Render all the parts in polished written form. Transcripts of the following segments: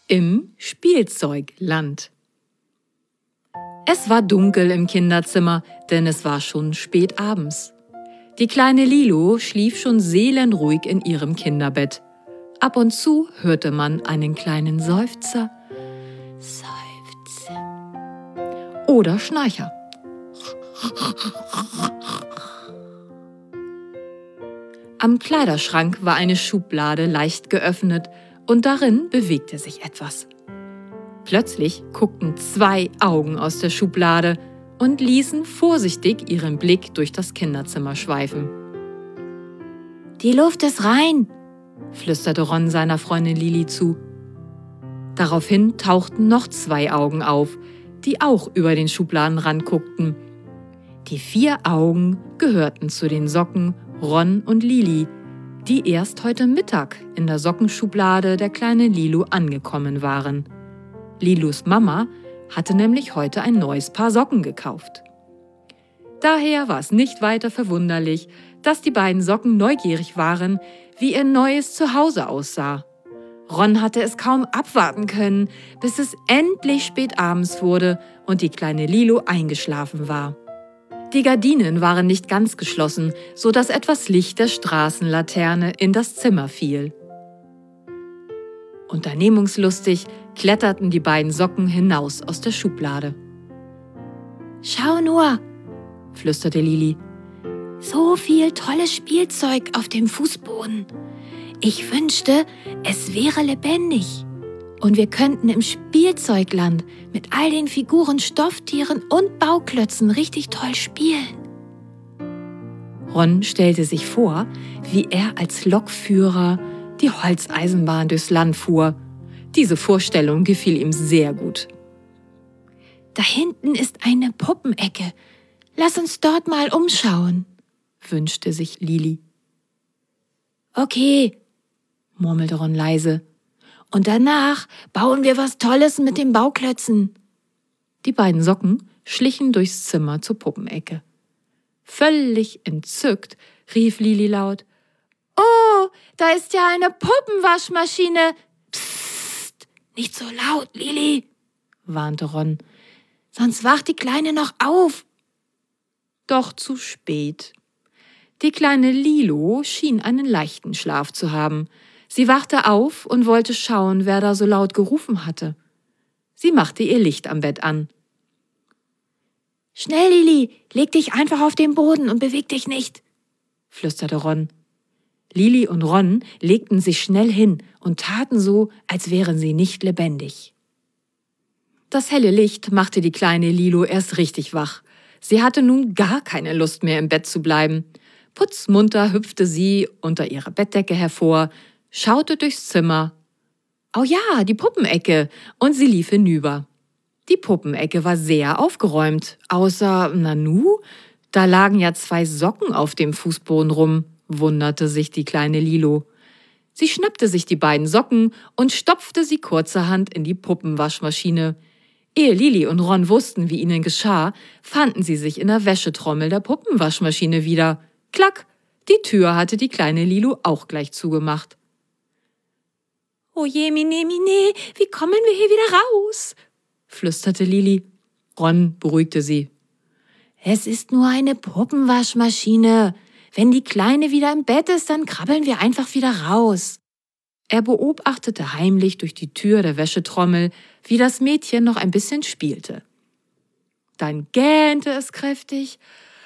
Im Spielzeugland. Es war dunkel im Kinderzimmer, denn es war schon spät abends. Die kleine Lilo schlief schon seelenruhig in ihrem Kinderbett. Ab und zu hörte man einen kleinen Seufzer, oder Schnarcher. Am Kleiderschrank war eine Schublade leicht geöffnet und darin bewegte sich etwas. Plötzlich guckten 2 Augen aus der Schublade und ließen vorsichtig ihren Blick durch das Kinderzimmer schweifen. »Die Luft ist rein«, flüsterte Ron seiner Freundin Lili zu. Daraufhin tauchten noch 2 Augen auf, die auch über den Schubladenrand guckten. Die 4 Augen gehörten zu den Socken Ron und Lili, die erst heute Mittag in der Sockenschublade der kleinen Lilo angekommen waren. Lilos Mama hatte nämlich heute ein neues Paar Socken gekauft. Daher war es nicht weiter verwunderlich, dass die beiden Socken neugierig waren, wie ihr neues Zuhause aussah. Ron hatte es kaum abwarten können, bis es endlich spät abends wurde und die kleine Lilo eingeschlafen war. Die Gardinen waren nicht ganz geschlossen, sodass etwas Licht der Straßenlaterne in das Zimmer fiel. Unternehmungslustig kletterten die beiden Socken hinaus aus der Schublade. »Schau nur«, flüsterte Lili. »So viel tolles Spielzeug auf dem Fußboden. Ich wünschte, es wäre lebendig. Und wir könnten im Spielzeugland mit all den Figuren, Stofftieren und Bauklötzen richtig toll spielen.« Ron stellte sich vor, wie er als Lokführer die Holzeisenbahn durchs Land fuhr. Diese Vorstellung gefiel ihm sehr gut. »Da hinten ist eine Puppenecke. Lass uns dort mal umschauen«, wünschte sich Lili. »Okay«, murmelte Ron leise. »Und danach bauen wir was Tolles mit den Bauklötzen.« Die beiden Socken schlichen durchs Zimmer zur Puppenecke. Völlig entzückt rief Lili laut: »Oh, da ist ja eine Puppenwaschmaschine!« »Psst, nicht so laut, Lili«, warnte Ron. »Sonst wacht die Kleine noch auf.« Doch zu spät. Die kleine Lilo schien einen leichten Schlaf zu haben. Sie wachte auf und wollte schauen, wer da so laut gerufen hatte. Sie machte ihr Licht am Bett an. »Schnell, Lili, leg dich einfach auf den Boden und beweg dich nicht«, flüsterte Ron. Lili und Ron legten sich schnell hin und taten so, als wären sie nicht lebendig. Das helle Licht machte die kleine Lilo erst richtig wach. Sie hatte nun gar keine Lust mehr, im Bett zu bleiben. Putzmunter hüpfte sie unter ihrer Bettdecke hervor, schaute durchs Zimmer. Oh ja, die Puppenecke, und sie lief hinüber. Die Puppenecke war sehr aufgeräumt, außer, Nanu, da lagen ja 2 Socken auf dem Fußboden rum, wunderte sich die kleine Lilo. Sie schnappte sich die beiden Socken und stopfte sie kurzerhand in die Puppenwaschmaschine. Ehe Lili und Ron wussten, wie ihnen geschah, fanden sie sich in der Wäschetrommel der Puppenwaschmaschine wieder. Klack, die Tür hatte die kleine Lilo auch gleich zugemacht. »Oh je, mine, wie kommen wir hier wieder raus?«, flüsterte Lili. Ron beruhigte sie. »Es ist nur eine Puppenwaschmaschine. Wenn die Kleine wieder im Bett ist, dann krabbeln wir einfach wieder raus.« Er beobachtete heimlich durch die Tür der Wäschetrommel, wie das Mädchen noch ein bisschen spielte. Dann gähnte es kräftig.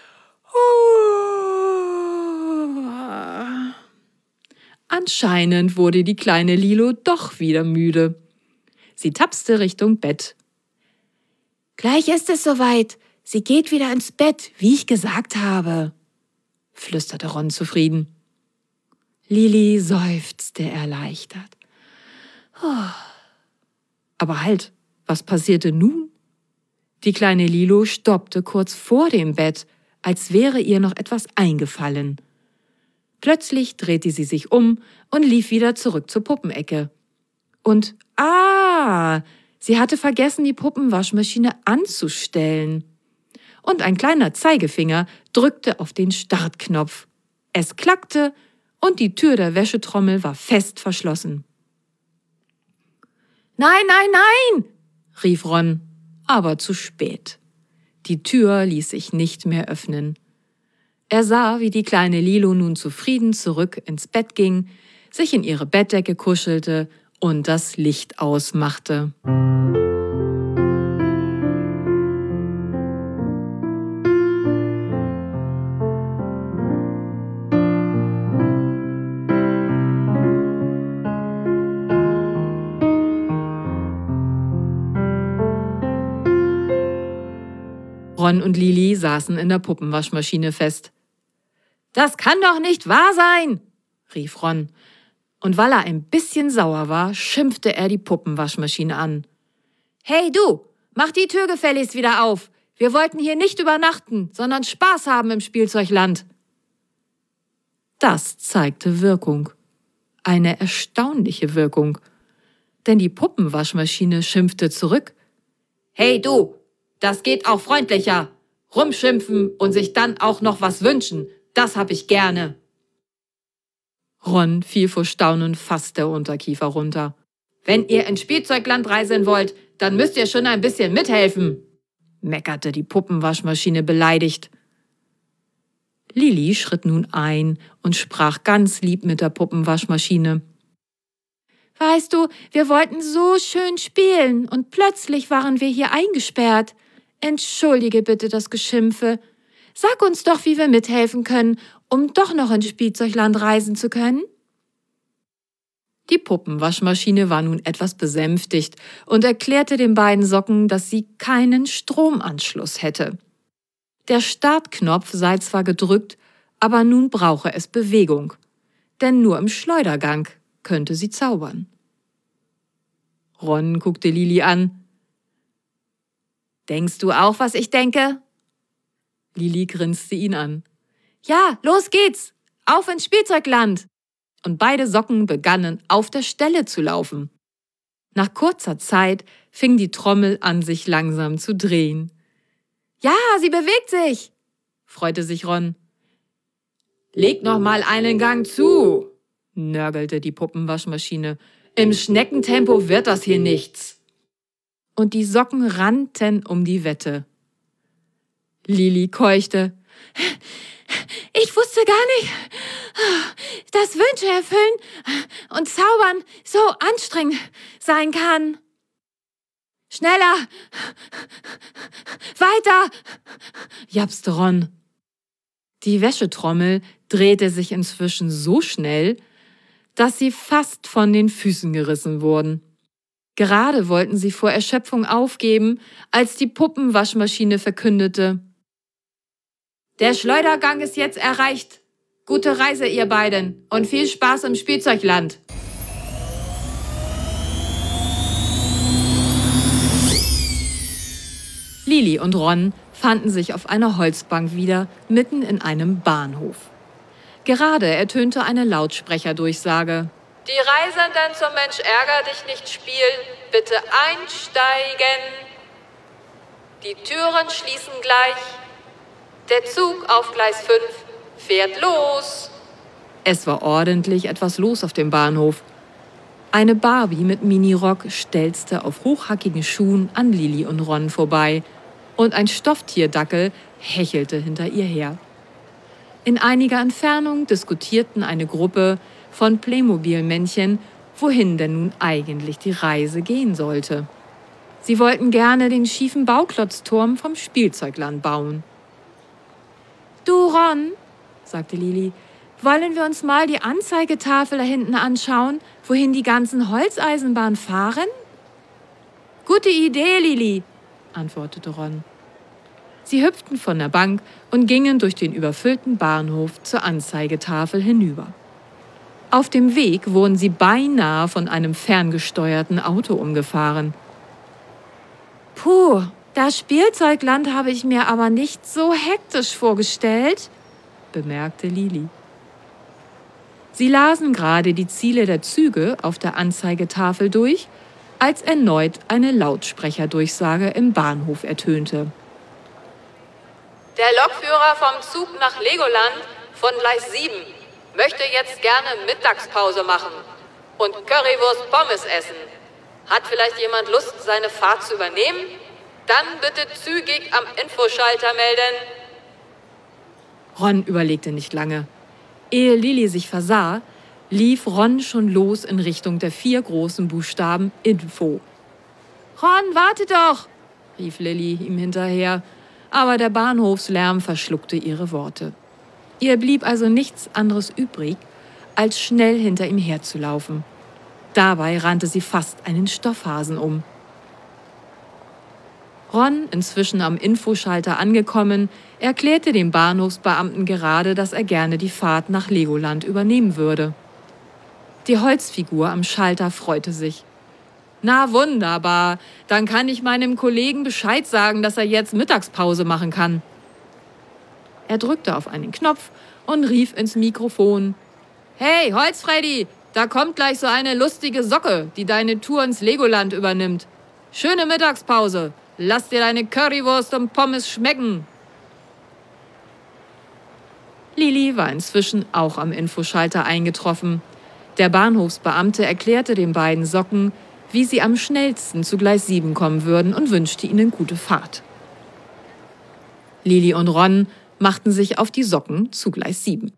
Anscheinend wurde die kleine Lilo doch wieder müde. Sie tapste Richtung Bett. »Gleich ist es soweit. Sie geht wieder ins Bett, wie ich gesagt habe«, flüsterte Ron zufrieden. Lili seufzte erleichtert. Aber halt, was passierte nun? Die kleine Lilo stoppte kurz vor dem Bett, als wäre ihr noch etwas eingefallen. Plötzlich drehte sie sich um und lief wieder zurück zur Puppenecke. Und sie hatte vergessen, die Puppenwaschmaschine anzustellen. Und ein kleiner Zeigefinger drückte auf den Startknopf. Es klackte und die Tür der Wäschetrommel war fest verschlossen. Nein, nein, nein, rief Ron, aber zu spät. Die Tür ließ sich nicht mehr öffnen. Er sah, wie die kleine Lilo nun zufrieden zurück ins Bett ging, sich in ihre Bettdecke kuschelte und das Licht ausmachte. Ron und Lili saßen in der Puppenwaschmaschine fest. »Das kann doch nicht wahr sein«, rief Ron. Und weil er ein bisschen sauer war, schimpfte er die Puppenwaschmaschine an. »Hey du, mach die Tür gefälligst wieder auf. Wir wollten hier nicht übernachten, sondern Spaß haben im Spielzeugland.« Das zeigte Wirkung. Eine erstaunliche Wirkung. Denn die Puppenwaschmaschine schimpfte zurück. »Hey du, das geht auch freundlicher. Rumschimpfen und sich dann auch noch was wünschen, das hab ich gerne.« Ron fiel vor Staunen fast der Unterkiefer runter. »Wenn ihr ins Spielzeugland reisen wollt, dann müsst ihr schon ein bisschen mithelfen«, meckerte die Puppenwaschmaschine beleidigt. Lili schritt nun ein und sprach ganz lieb mit der Puppenwaschmaschine. »Weißt du, wir wollten so schön spielen und plötzlich waren wir hier eingesperrt. Entschuldige bitte das Geschimpfe. Sag uns doch, wie wir mithelfen können, um doch noch ins Spielzeugland reisen zu können.« Die Puppenwaschmaschine war nun etwas besänftigt und erklärte den beiden Socken, dass sie keinen Stromanschluss hätte. Der Startknopf sei zwar gedrückt, aber nun brauche es Bewegung, denn nur im Schleudergang könnte sie zaubern. Ron guckte Lili an. »Denkst du auch, was ich denke?« Lili grinste ihn an. »Ja, los geht's! Auf ins Spielzeugland!« Und beide Socken begannen auf der Stelle zu laufen. Nach kurzer Zeit fing die Trommel an, sich langsam zu drehen. »Ja, sie bewegt sich«, freute sich Ron. »Leg noch mal einen Gang zu«, nörgelte die Puppenwaschmaschine. »Im Schneckentempo wird das hier nichts.« Und die Socken rannten um die Wette. Lili keuchte. »Ich wusste gar nicht, dass Wünsche erfüllen und zaubern so anstrengend sein kann. Schneller! Weiter!« japste Ron. Die Wäschetrommel drehte sich inzwischen so schnell, dass sie fast von den Füßen gerissen wurden. Gerade wollten sie vor Erschöpfung aufgeben, als die Puppenwaschmaschine verkündete: »Der Schleudergang ist jetzt erreicht. Gute Reise, ihr beiden, und viel Spaß im Spielzeugland.« Lili und Ron fanden sich auf einer Holzbank wieder, mitten in einem Bahnhof. Gerade ertönte eine Lautsprecherdurchsage. »Die Reisenden zum Mensch ärger dich nicht Spiel, bitte einsteigen. Die Türen schließen gleich. Der Zug auf Gleis 5 fährt los.« Es war ordentlich etwas los auf dem Bahnhof. Eine Barbie mit Minirock stelzte auf hochhackigen Schuhen an Lili und Ron vorbei und ein Stofftierdackel hechelte hinter ihr her. In einiger Entfernung diskutierten eine Gruppe von Playmobil-Männchen, wohin denn nun eigentlich die Reise gehen sollte. Sie wollten gerne den schiefen Bauklotzturm vom Spielzeugland bauen. »Du, Ron«, sagte Lili, »wollen wir uns mal die Anzeigetafel da hinten anschauen, wohin die ganzen Holzeisenbahnen fahren?« »Gute Idee, Lili«, antwortete Ron. Sie hüpften von der Bank und gingen durch den überfüllten Bahnhof zur Anzeigetafel hinüber. Auf dem Weg wurden sie beinahe von einem ferngesteuerten Auto umgefahren. »Puh, das Spielzeugland habe ich mir aber nicht so hektisch vorgestellt«, bemerkte Lili. Sie lasen gerade die Ziele der Züge auf der Anzeigetafel durch, als erneut eine Lautsprecherdurchsage im Bahnhof ertönte. »Der Lokführer vom Zug nach Legoland von Gleis 7 möchte jetzt gerne Mittagspause machen und Currywurst Pommes essen. Hat vielleicht jemand Lust, seine Fahrt zu übernehmen? Dann bitte zügig am Infoschalter melden. Ron überlegte nicht lange. Ehe Lili sich versah, lief Ron schon los in Richtung der 4 großen Buchstaben Info. »Ron, warte doch«, rief Lili ihm hinterher, aber der Bahnhofslärm verschluckte ihre Worte. Ihr blieb also nichts anderes übrig, als schnell hinter ihm herzulaufen. Dabei rannte sie fast einen Stoffhasen um. Ron, inzwischen am Infoschalter angekommen, erklärte dem Bahnhofsbeamten gerade, dass er gerne die Fahrt nach Legoland übernehmen würde. Die Holzfigur am Schalter freute sich. »Na wunderbar, dann kann ich meinem Kollegen Bescheid sagen, dass er jetzt Mittagspause machen kann.« Er drückte auf einen Knopf und rief ins Mikrofon. »Hey, Holzfreddy, da kommt gleich so eine lustige Socke, die deine Tour ins Legoland übernimmt. Schöne Mittagspause, lass dir deine Currywurst und Pommes schmecken.« Lili war inzwischen auch am Infoschalter eingetroffen. Der Bahnhofsbeamte erklärte den beiden Socken, wie sie am schnellsten zu Gleis 7 kommen würden und wünschte ihnen gute Fahrt. Lili und Ron machten sich auf die Socken zu Gleis 7.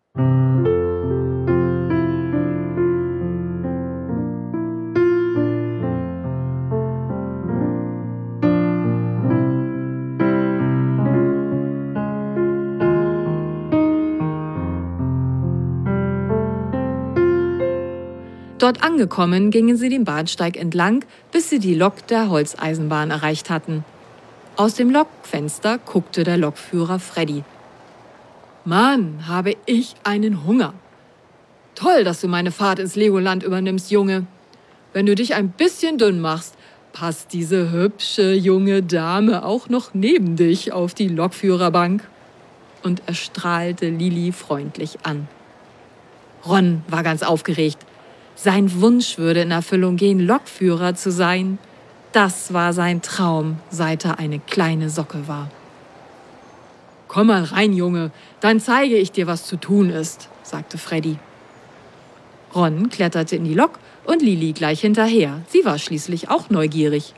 Dort angekommen, gingen sie den Bahnsteig entlang, bis sie die Lok der Holzeisenbahn erreicht hatten. Aus dem Lokfenster guckte der Lokführer Freddy. »Mann, habe ich einen Hunger. Toll, dass du meine Fahrt ins Legoland übernimmst, Junge. Wenn du dich ein bisschen dünn machst, passt diese hübsche junge Dame auch noch neben dich auf die Lokführerbank.« Und er strahlte Lili freundlich an. Ron war ganz aufgeregt. Sein Wunsch würde in Erfüllung gehen, Lokführer zu sein. Das war sein Traum, seit er eine kleine Socke war. »Komm mal rein, Junge, dann zeige ich dir, was zu tun ist«, sagte Freddy. Ron kletterte in die Lok und Lili gleich hinterher. Sie war schließlich auch neugierig.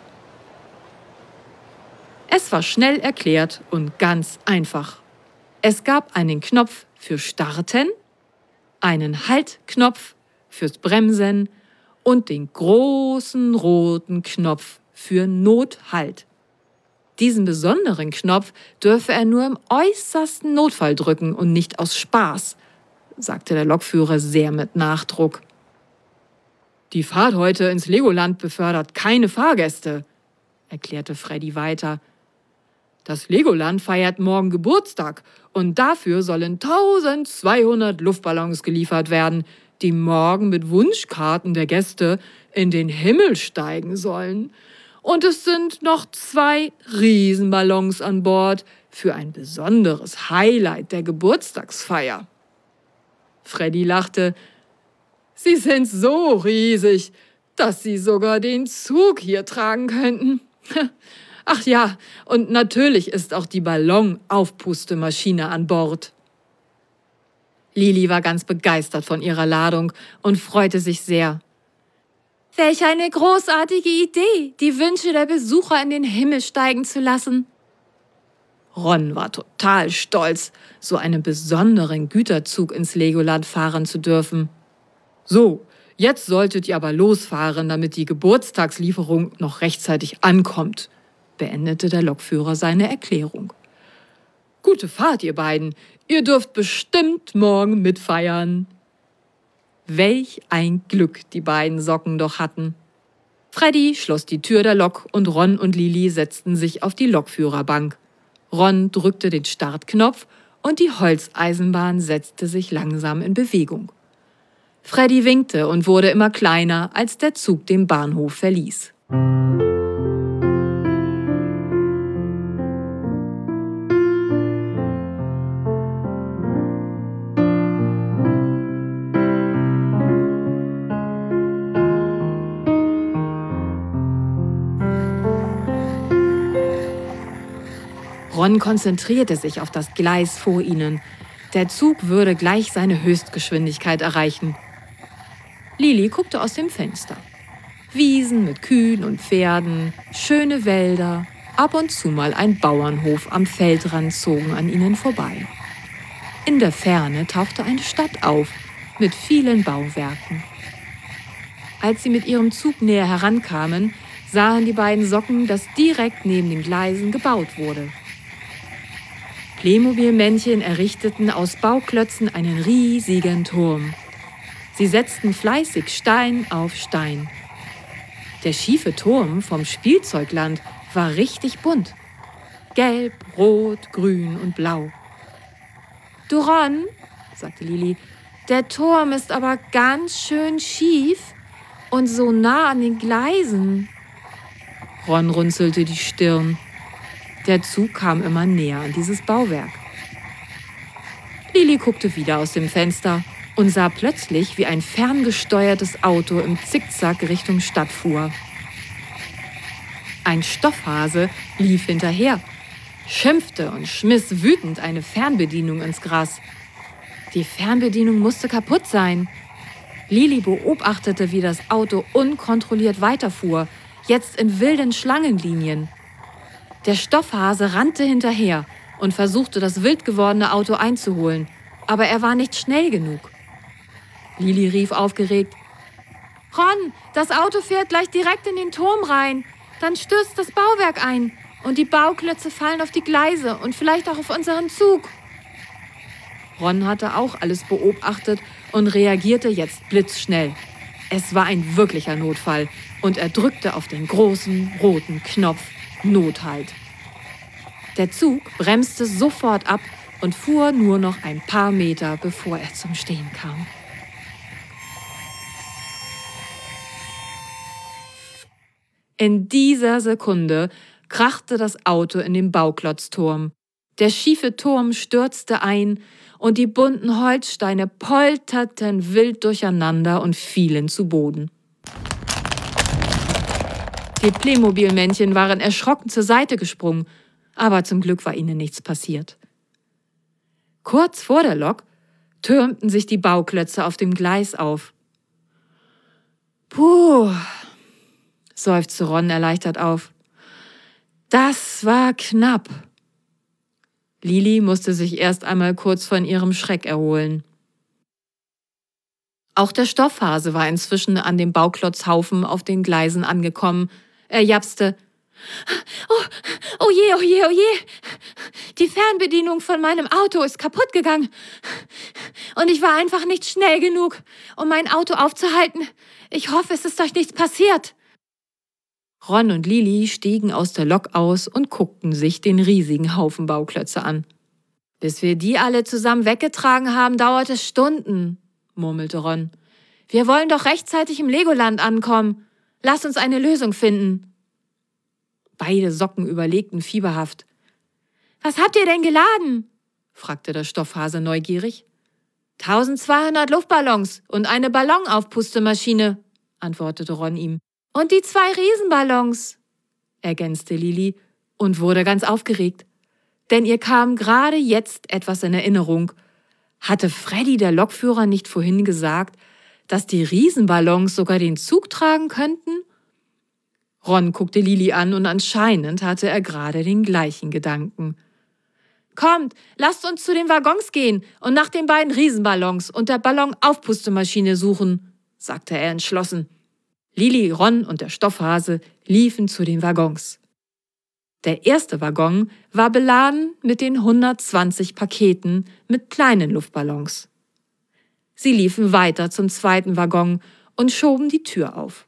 Es war schnell erklärt und ganz einfach. Es gab einen Knopf für Starten, einen Halt-Knopf fürs Bremsen und den großen roten Knopf für Nothalt. Diesen besonderen Knopf dürfe er nur im äußersten Notfall drücken und nicht aus Spaß, sagte der Lokführer sehr mit Nachdruck. »Die Fahrt heute ins Legoland befördert keine Fahrgäste«, erklärte Freddy weiter. »Das Legoland feiert morgen Geburtstag und dafür sollen 1200 Luftballons geliefert werden, die morgen mit Wunschkarten der Gäste in den Himmel steigen sollen. Und es sind noch 2 Riesenballons an Bord für ein besonderes Highlight der Geburtstagsfeier.« Freddy lachte. »Sie sind so riesig, dass Sie sogar den Zug hier tragen könnten. Ach ja, und natürlich ist auch die Ballonaufpustemaschine an Bord.« Lili war ganz begeistert von ihrer Ladung und freute sich sehr. »Welch eine großartige Idee, die Wünsche der Besucher in den Himmel steigen zu lassen.« Ron war total stolz, so einen besonderen Güterzug ins Legoland fahren zu dürfen. »So, jetzt solltet ihr aber losfahren, damit die Geburtstagslieferung noch rechtzeitig ankommt«, beendete der Lokführer seine Erklärung. »Gute Fahrt, ihr beiden. Ihr dürft bestimmt morgen mitfeiern.« Welch ein Glück die beiden Socken doch hatten. Freddy schloss die Tür der Lok und Ron und Lili setzten sich auf die Lokführerbank. Ron drückte den Startknopf und die Holzeisenbahn setzte sich langsam in Bewegung. Freddy winkte und wurde immer kleiner, als der Zug den Bahnhof verließ. Ron konzentrierte sich auf das Gleis vor ihnen. Der Zug würde gleich seine Höchstgeschwindigkeit erreichen. Lili guckte aus dem Fenster. Wiesen mit Kühen und Pferden, schöne Wälder, ab und zu mal ein Bauernhof am Feldrand zogen an ihnen vorbei. In der Ferne tauchte eine Stadt auf, mit vielen Bauwerken. Als sie mit ihrem Zug näher herankamen, sahen die beiden Socken, dass direkt neben den Gleisen gebaut wurde. Playmobil-Männchen errichteten aus Bauklötzen einen riesigen Turm. Sie setzten fleißig Stein auf Stein. Der schiefe Turm vom Spielzeugland war richtig bunt. Gelb, rot, grün und blau. »Du Ron«, sagte Lili, »der Turm ist aber ganz schön schief und so nah an den Gleisen.« Ron runzelte die Stirn. Der Zug kam immer näher an dieses Bauwerk. Lili guckte wieder aus dem Fenster und sah plötzlich, wie ein ferngesteuertes Auto im Zickzack Richtung Stadt fuhr. Ein Stoffhase lief hinterher, schimpfte und schmiss wütend eine Fernbedienung ins Gras. Die Fernbedienung musste kaputt sein. Lili beobachtete, wie das Auto unkontrolliert weiterfuhr, jetzt in wilden Schlangenlinien. Der Stoffhase rannte hinterher und versuchte, das wild gewordene Auto einzuholen, aber er war nicht schnell genug. Lili rief aufgeregt: »Ron, das Auto fährt gleich direkt in den Turm rein. Dann stürzt das Bauwerk ein und die Bauklötze fallen auf die Gleise und vielleicht auch auf unseren Zug.« Ron hatte auch alles beobachtet und reagierte jetzt blitzschnell. Es war ein wirklicher Notfall und er drückte auf den großen roten Knopf Nothalt. Der Zug bremste sofort ab und fuhr nur noch ein paar Meter, bevor er zum Stehen kam. In dieser Sekunde krachte das Auto in den Bauklotzturm. Der schiefe Turm stürzte ein und die bunten Holzsteine polterten wild durcheinander und fielen zu Boden. Die Playmobil-Männchen waren erschrocken zur Seite gesprungen, aber zum Glück war ihnen nichts passiert. Kurz vor der Lok türmten sich die Bauklötze auf dem Gleis auf. »Puh«, seufzte Ron erleichtert auf. »Das war knapp.« Lili musste sich erst einmal kurz von ihrem Schreck erholen. Auch der Stoffhase war inzwischen an dem Bauklotzhaufen auf den Gleisen angekommen. Er japste: »Oh je, oh je, oh je! Die Fernbedienung von meinem Auto ist kaputt gegangen. Und ich war einfach nicht schnell genug, um mein Auto aufzuhalten. Ich hoffe, es ist euch nichts passiert.« Ron und Lili stiegen aus der Lok aus und guckten sich den riesigen Haufen Bauklötze an. »Bis wir die alle zusammen weggetragen haben, dauert es Stunden«, murmelte Ron. »Wir wollen doch rechtzeitig im Legoland ankommen. Lass uns eine Lösung finden.« Beide Socken überlegten fieberhaft. »Was habt ihr denn geladen?«, fragte der Stoffhase neugierig. »1200 Luftballons und eine Ballonaufpustemaschine«, antwortete Ron ihm. »Und die 2 Riesenballons«, ergänzte Lili und wurde ganz aufgeregt. Denn ihr kam gerade jetzt etwas in Erinnerung. Hatte Freddy, der Lokführer, nicht vorhin gesagt, dass die Riesenballons sogar den Zug tragen könnten? Ron guckte Lili an und anscheinend hatte er gerade den gleichen Gedanken. »Kommt, lasst uns zu den Waggons gehen und nach den beiden Riesenballons und der Ballonaufpustemaschine suchen«, sagte er entschlossen. Lili, Ron und der Stoffhase liefen zu den Waggons. Der erste Waggon war beladen mit den 120 Paketen mit kleinen Luftballons. Sie liefen weiter zum zweiten Waggon und schoben die Tür auf.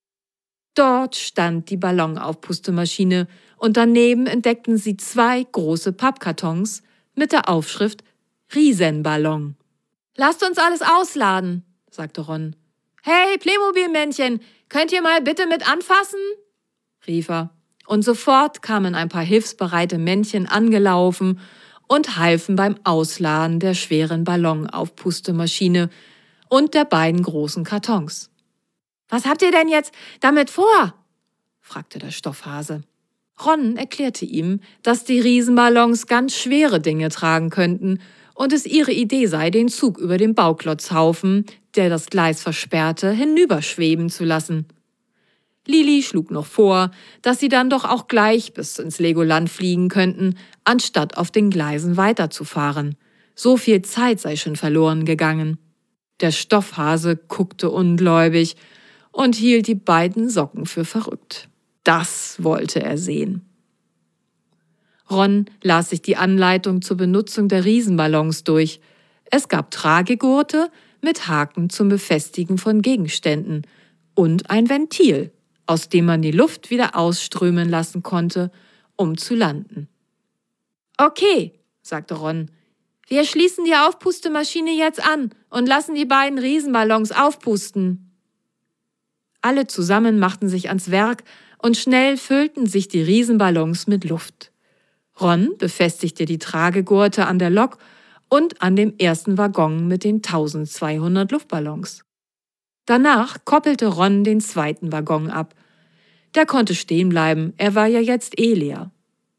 Dort stand die Ballonaufpustemaschine und daneben entdeckten sie 2 große Pappkartons mit der Aufschrift Riesenballon. »Lasst uns alles ausladen«, sagte Ron. »Hey, Playmobil-Männchen, könnt ihr mal bitte mit anfassen?«, rief er. Und sofort kamen ein paar hilfsbereite Männchen angelaufen und halfen beim Ausladen der schweren Ballonaufpustemaschine und der beiden großen Kartons. »Was habt ihr denn jetzt damit vor?«, fragte der Stoffhase. Ron erklärte ihm, dass die Riesenballons ganz schwere Dinge tragen könnten und es ihre Idee sei, den Zug über den Bauklotzhaufen, der das Gleis versperrte, hinüberschweben zu lassen. Lili schlug noch vor, dass sie dann doch auch gleich bis ins Legoland fliegen könnten, anstatt auf den Gleisen weiterzufahren. So viel Zeit sei schon verloren gegangen. Der Stoffhase guckte ungläubig und hielt die beiden Socken für verrückt. Das wollte er sehen. Ron las sich die Anleitung zur Benutzung der Riesenballons durch. Es gab Tragegurte mit Haken zum Befestigen von Gegenständen und ein Ventil, aus dem man die Luft wieder ausströmen lassen konnte, um zu landen. »Okay«, sagte Ron, »wir schließen die Aufpustemaschine jetzt an und lassen die beiden Riesenballons aufpusten.« Alle zusammen machten sich ans Werk und schnell füllten sich die Riesenballons mit Luft. Ron befestigte die Tragegurte an der Lok und an dem ersten Waggon mit den 1200 Luftballons. Danach koppelte Ron den zweiten Waggon ab. Der konnte stehen bleiben, er war ja jetzt leer.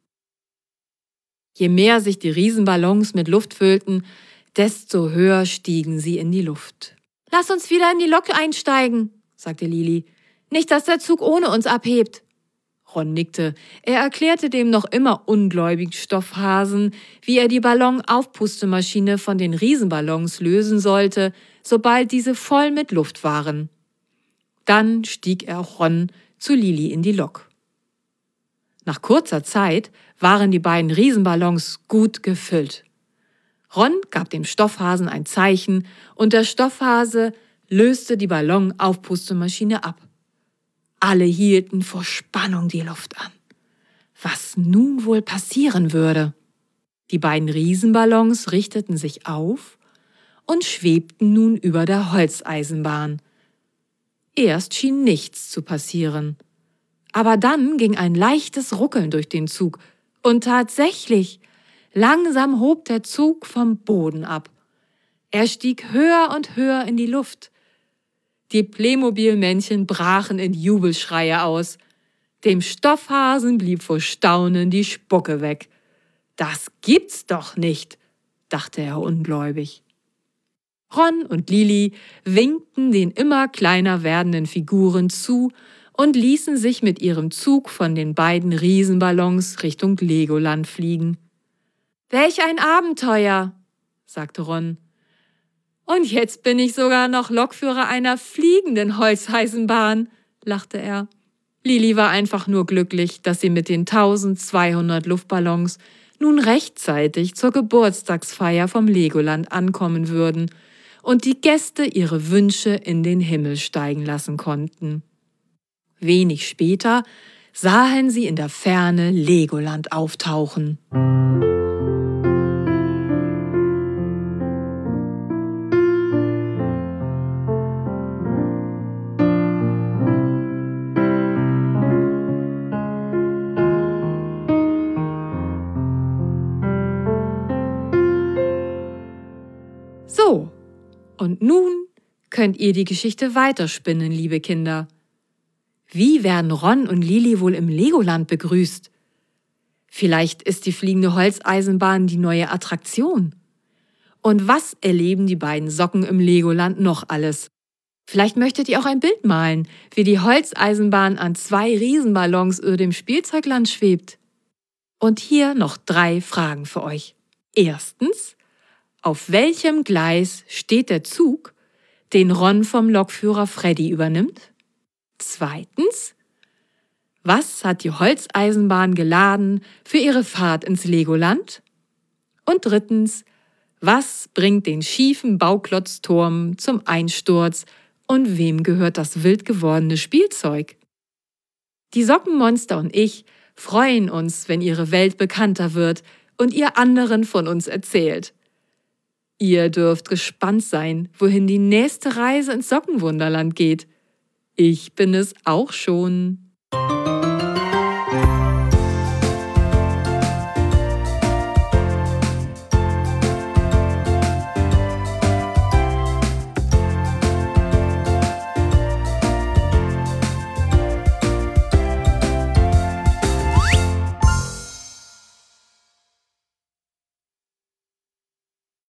Je mehr sich die Riesenballons mit Luft füllten, desto höher stiegen sie in die Luft. »Lass uns wieder in die Lok einsteigen«, sagte Lili. »Nicht, dass der Zug ohne uns abhebt.« Ron nickte. Er erklärte dem noch immer ungläubigen Stoffhasen, wie er die Ballonaufpustemaschine von den Riesenballons lösen sollte, sobald diese voll mit Luft waren. Dann stieg er auch Ron zu Lili in die Lok. Nach kurzer Zeit waren die beiden Riesenballons gut gefüllt. Ron gab dem Stoffhasen ein Zeichen und der Stoffhase löste die Ballonaufpustemaschine ab. Alle hielten vor Spannung die Luft an. Was nun wohl passieren würde? Die beiden Riesenballons richteten sich auf und schwebten nun über der Holzeisenbahn. Erst schien nichts zu passieren. Aber dann ging ein leichtes Ruckeln durch den Zug und tatsächlich, langsam hob der Zug vom Boden ab. Er stieg höher und höher in die Luft. Die Playmobil-Männchen brachen in Jubelschreie aus. Dem Stoffhasen blieb vor Staunen die Spucke weg. »Das gibt's doch nicht«, dachte er ungläubig. Ron und Lili winkten den immer kleiner werdenden Figuren zu und ließen sich mit ihrem Zug von den beiden Riesenballons Richtung Legoland fliegen. »Welch ein Abenteuer«, sagte Ron. »Und jetzt bin ich sogar noch Lokführer einer fliegenden Holzeisenbahn«, lachte er. Lili war einfach nur glücklich, dass sie mit den 1200 Luftballons nun rechtzeitig zur Geburtstagsfeier vom Legoland ankommen würden und die Gäste ihre Wünsche in den Himmel steigen lassen konnten. Wenig später sahen sie in der Ferne Legoland auftauchen. So, und nun könnt ihr die Geschichte weiterspinnen, liebe Kinder. Wie werden Ron und Lili wohl im Legoland begrüßt? Vielleicht ist die fliegende Holzeisenbahn die neue Attraktion. Und was erleben die beiden Socken im Legoland noch alles? Vielleicht möchtet ihr auch ein Bild malen, wie die Holzeisenbahn an 2 Riesenballons über dem Spielzeugland schwebt. Und hier noch 3 Fragen für euch. Erstens: Auf welchem Gleis steht der Zug, den Ron vom Lokführer Freddy übernimmt? Zweitens: Was hat die Holzeisenbahn geladen für ihre Fahrt ins Legoland? Und drittens: Was bringt den schiefen Bauklotzturm zum Einsturz und wem gehört das wild gewordene Spielzeug? Die Sockenmonster und ich freuen uns, wenn ihre Welt bekannter wird und ihr anderen von uns erzählt. Ihr dürft gespannt sein, wohin die nächste Reise ins Sockenwunderland geht. Ich bin es auch schon.